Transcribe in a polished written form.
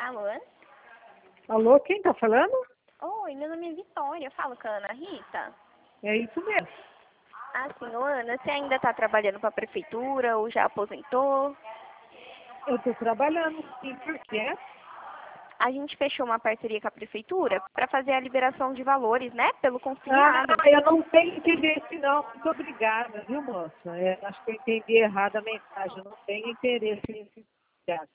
Alô? Alô, quem tá falando? Oi, meu nome é Vitória. Eu falo com a Ana Rita. É isso mesmo. Ah, sim, ô, Ana, você ainda está trabalhando para a prefeitura ou já aposentou? Eu tô trabalhando, sim, por quê? A gente fechou uma parceria com a prefeitura para fazer a liberação de valores, né, pelo Ah, consignado. eu não tenho interesse não. Muito obrigada, viu, moça? Acho que eu entendi errado a mensagem. Eu não tenho interesse nesse.